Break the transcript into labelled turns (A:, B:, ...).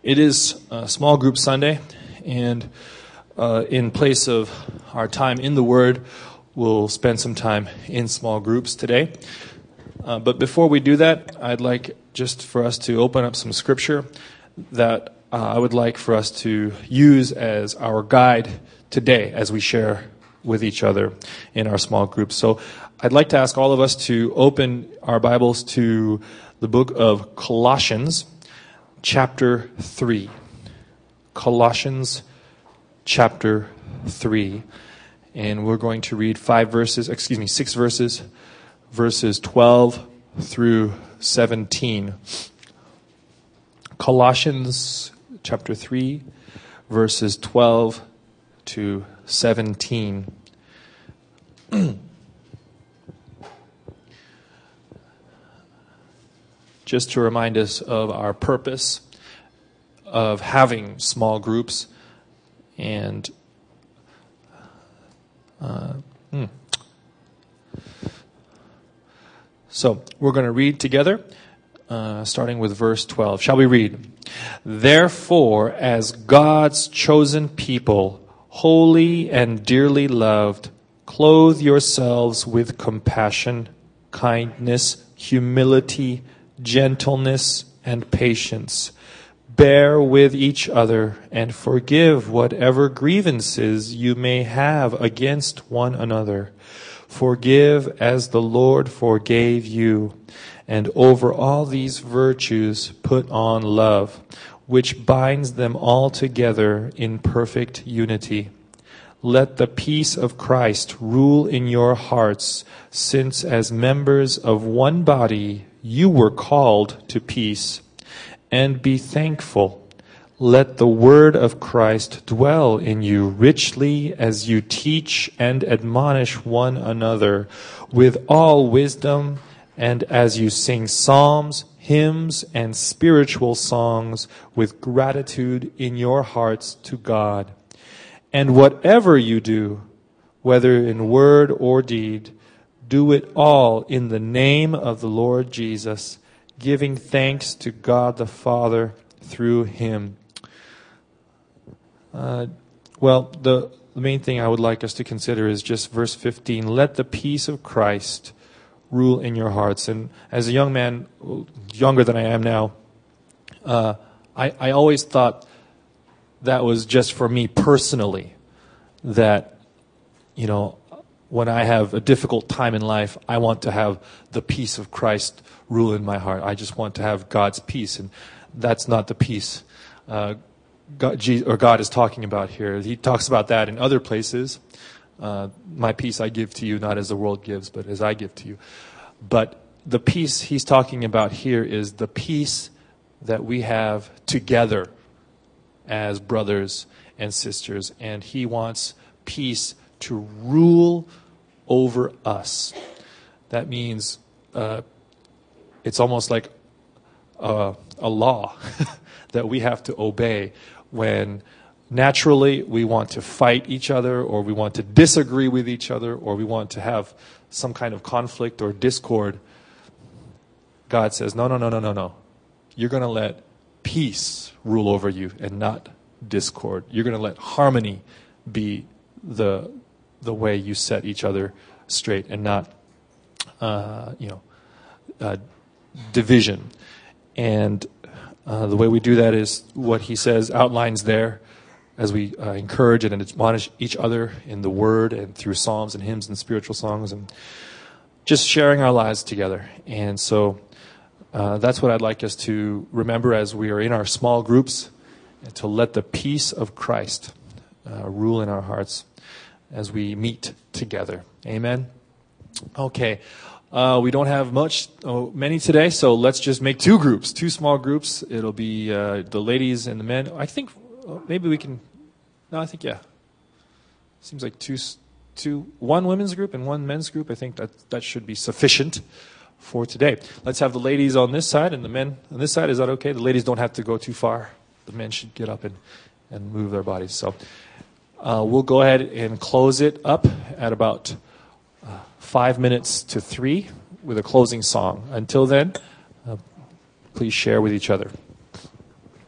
A: It is Small Group Sunday, and in place of our time in the Word, we'll spend some time in small groups today. But before we do that, I'd like just for us to open up some scripture that I would like for us to use as our guide today as we share with each other in our small groups. So I'd like to ask all of us to open our Bibles to the book of Colossians, chapter 3. Colossians, chapter 3. And we're going to read 6 verses, verses 12 through 17. Colossians, chapter 3, verses 12 to 17. Just to remind us of our purpose of having small groups and So we're going to read together, starting with verse 12. Shall we read? Therefore, as God's chosen people, holy and dearly loved, clothe yourselves with compassion, kindness, humility, gentleness, and patience. Bear with each other and forgive whatever grievances you may have against one another. Forgive as the Lord forgave you. And over all these virtues put on love, which binds them all together in perfect unity. Let the peace of Christ rule in your hearts, since as members of one body you were called to peace. And be thankful. Let the word of Christ dwell in you richly as you teach and admonish one another with all wisdom, and as you sing psalms, hymns, and spiritual songs with gratitude in your hearts to God. And whatever you do, whether in word or deed, do it all in the name of the Lord Jesus, giving thanks to God the Father through Him. The main thing I would like us to consider is just verse 15. Let the peace of Christ rule in your hearts. And as a young man, younger than I am now, I always thought that was just for me personally. That, when I have a difficult time in life, I want to have the peace of Christ rule in my heart. I just want to have God's peace, and that's not the peace God is talking about here. He talks about that in other places. My peace I give to you, not as the world gives, but as I give to you. But the peace he's talking about here is the peace that we have together as brothers and sisters. And he wants peace to rule over us. That means it's almost like a law that we have to obey when naturally we want to fight each other, or we want to disagree with each other, or we want to have some kind of conflict or discord. God says, no. You're going to let peace rule over you and not discord. You're going to let harmony be the way you set each other straight, and not division. And the way we do that is what he says outlines there, as we encourage and admonish each other in the Word and through psalms and hymns and spiritual songs, and just sharing our lives together. And so that's what I'd like us to remember as we are in our small groups, and to let the peace of Christ rule in our hearts as we meet together. Amen? Okay. We don't have many today, so let's just make two groups, two small groups. It'll be the ladies and the men. I think maybe we can. No, I think yeah. Seems like one women's group and one men's group. I think that should be sufficient for today. Let's have the ladies on this side and the men on this side. Is that okay? The ladies don't have to go too far. The men should get up and move their bodies. So we'll go ahead and close it up at about 5 minutes to 3 with a closing song. Until then, please share with each other.